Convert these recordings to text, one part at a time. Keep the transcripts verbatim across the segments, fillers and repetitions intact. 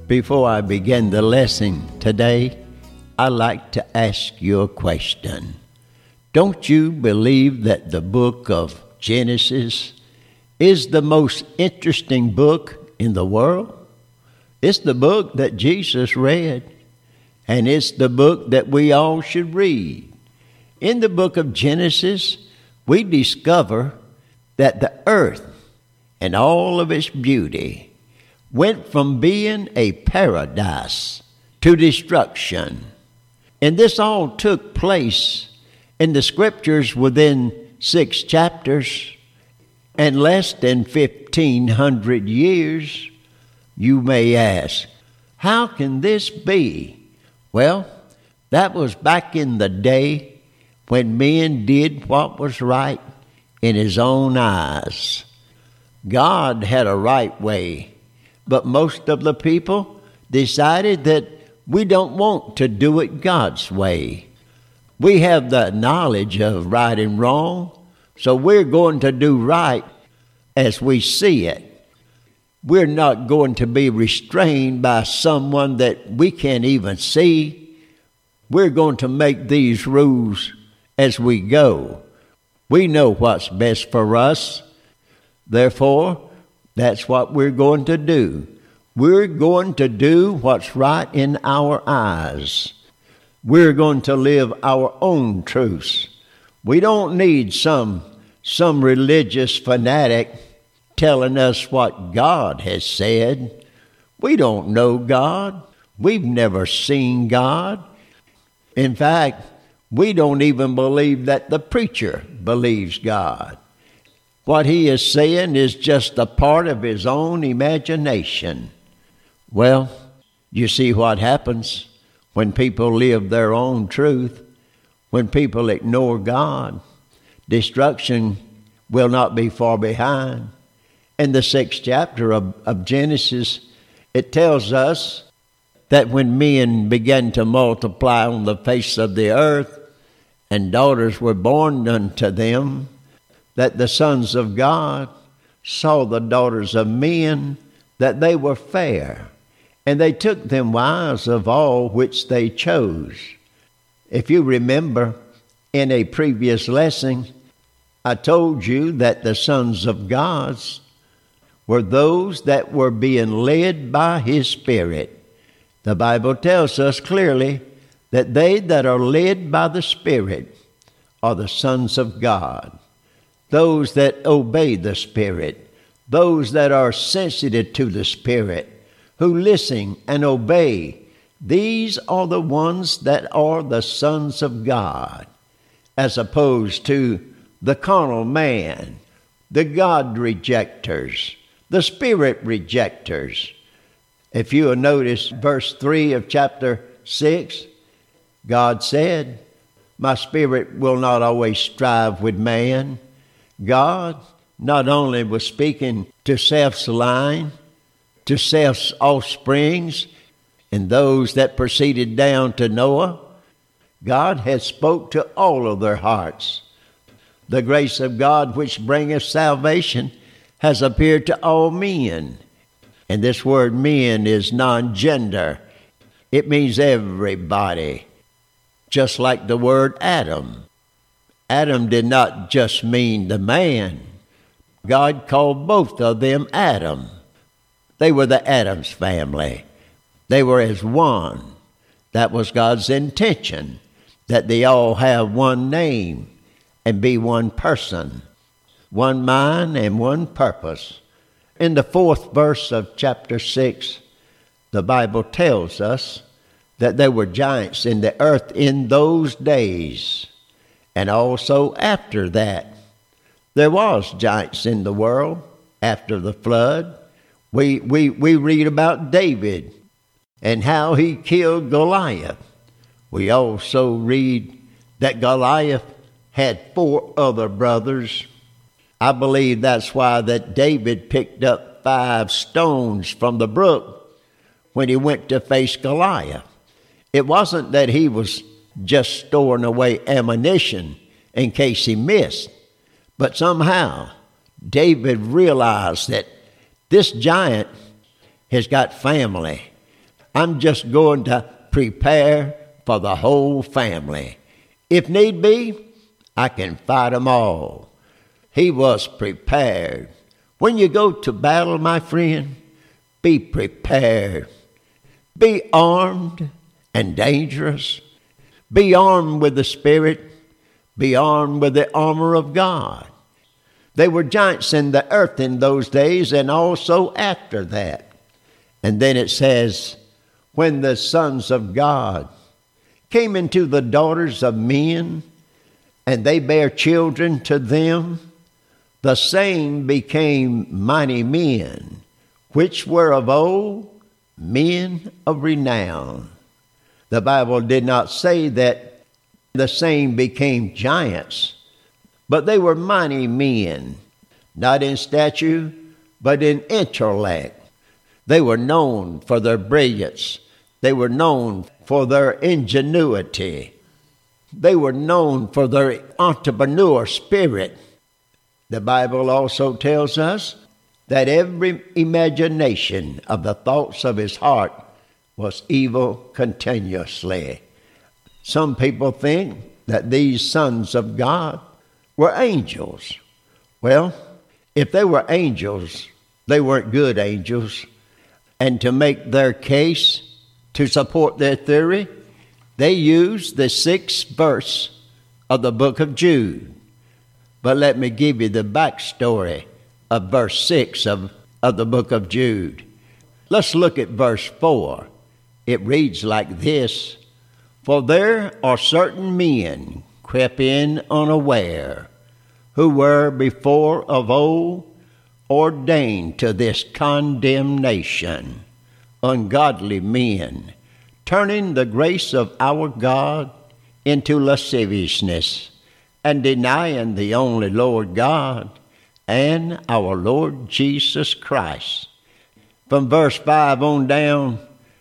Before I begin the lesson today, I'd like to ask you a question. Don't you believe that the book of Genesis is the most interesting book in the world? It's the book that Jesus read, and it's the book that we all should read. In the book of Genesis, we discover that the earth and all of its beauty went from being a paradise to destruction. And this all took place in the scriptures within six chapters and less than fifteen hundred years. You may ask, how can this be? Well, that was back in the day when men did what was right in his own eyes. God had a right way, but most of the people decided that we don't want to do it God's way. We have the knowledge of right and wrong, so we're going to do right as we see it. We're not going to be restrained by someone that we can't even see. We're going to make these rules as we go. We know what's best for us. Therefore, that's what we're going to do. We're going to do what's right in our eyes. We're going to live our own truths. We don't need some, some religious fanatic telling us what God has said. We don't know God. We've never seen God. In fact, we don't even believe that the preacher believes God. What he is saying is just a part of his own imagination. Well, you see what happens when people live their own truth, when people ignore God. Destruction will not be far behind. In the sixth chapter of, of Genesis, it tells us that when men began to multiply on the face of the earth, and daughters were born unto them, that the sons of God saw the daughters of men, that they were fair, and they took them wives of all which they chose. If you remember, in a previous lesson, I told you that the sons of God were those that were being led by His Spirit. The Bible tells us clearly that they that are led by the Spirit are the sons of God. Those that obey the Spirit, those that are sensitive to the Spirit, who listen and obey, these are the ones that are the sons of God, as opposed to the carnal man, the God rejectors, the Spirit rejectors. If you will notice verse three of chapter six, God said, my spirit will not always strive with man. God not only was speaking to Seth's line, to Seth's offsprings, and those that proceeded down to Noah, God had spoke to all of their hearts. The grace of God which bringeth salvation has appeared to all men. And this word men is non-gender. It means everybody, just like the word Adam. Adam did not just mean the man. God called both of them Adam. They were the Adams family. They were as one. That was God's intention, that they all have one name and be one person, one mind and one purpose. In the fourth verse of chapter six, the Bible tells us that there were giants in the earth in those days, and also after that. There was giants in the world after the flood. We, we, we read about David and how he killed Goliath. We also read that Goliath had four other brothers. I believe that's why that David picked up five stones from the brook when he went to face Goliath. It wasn't that he was just storing away ammunition in case he missed, but somehow David realized that this giant has got family. I'm just going to prepare for the whole family. If need be, I can fight them all. He was prepared. When you go to battle, my friend, be prepared. Be armed and dangerous. Be armed with the Spirit. Be armed with the armor of God. They were giants in the earth in those days and also after that. And then it says, when the sons of God came into the daughters of men, and they bare children to them, the same became mighty men, which were of old, men of renown. The Bible did not say that the same became giants, but they were mighty men, not in stature, but in intellect. They were known for their brilliance. They were known for their ingenuity. They were known for their entrepreneur spirit. The Bible also tells us that every imagination of the thoughts of his heart was evil continuously. Some people think that these sons of God were angels. Well, if they were angels, they weren't good angels. And to make their case, to support their theory, they used the sixth verse of the book of Jude. But let me give you the backstory of verse six of, of the book of Jude. Let's look at verse four. It reads like this: For there are certain men crept in unaware, who were before of old ordained to this condemnation, ungodly men, turning the grace of our God into lasciviousness, and denying the only Lord God and our Lord Jesus Christ. From verse five on down,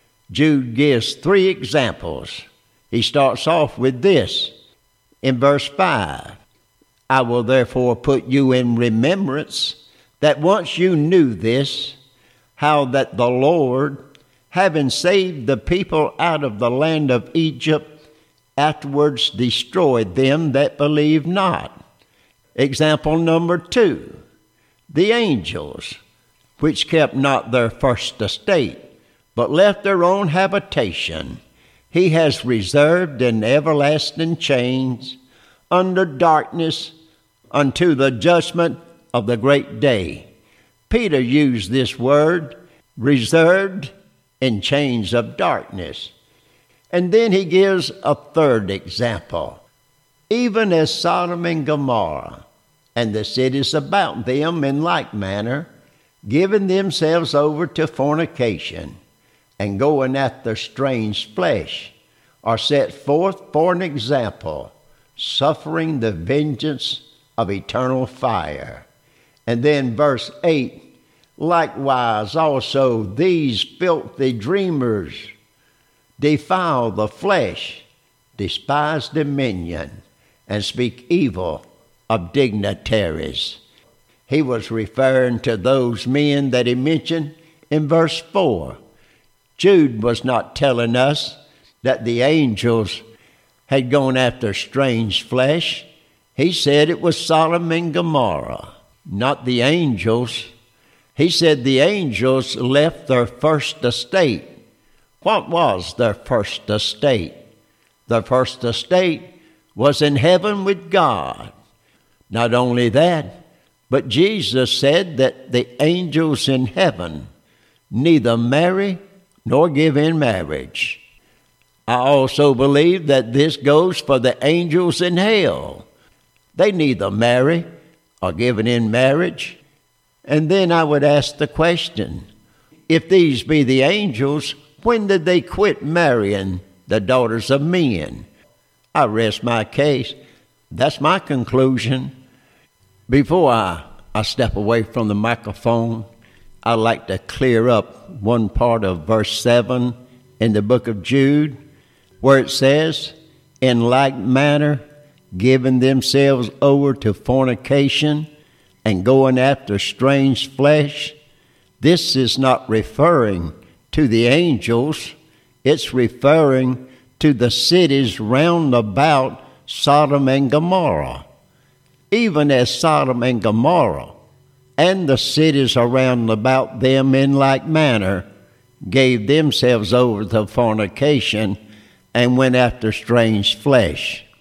Jude gives three examples. He starts off with this in verse five. I will therefore put you in remembrance that once you knew this, how that the Lord, having saved the people out of the land of Egypt, afterwards destroyed them that believed not. Example number two, the angels, which kept not their first estate, but left their own habitation, he has reserved in everlasting chains under darkness unto the judgment of the great day. Peter used this word, reserved in chains of darkness. And then he gives a third example. Even as Sodom and Gomorrah and the cities about them in like manner, giving themselves over to fornication and going after strange flesh, are set forth for an example, suffering the vengeance of eternal fire. And then verse eight, likewise also these filthy dreamers defile the flesh, despise dominion, and speak evil of dignitaries. He was referring to those men that he mentioned in verse four. Jude was not telling us that the angels had gone after strange flesh. He said it was Sodom and Gomorrah, not the angels. He said the angels left their first estate. What was their first estate? Their first estate was in heaven with God. Not only that, but Jesus said that the angels in heaven neither marry nor give in marriage. I also believe that this goes for the angels in hell. They neither marry or give in marriage. And then I would ask the question, if these be the angels, when did they quit marrying the daughters of men? I rest my case. That's my conclusion. Before I, I step away from the microphone, I'd like to clear up one part of verse seven in the book of Jude, where it says, in like manner, giving themselves over to fornication and going after strange flesh. This is not referring to the angels. it's referring to the cities round about Sodom and Gomorrah. Even as Sodom and Gomorrah and the cities around about them in like manner gave themselves over to fornication and went after strange flesh.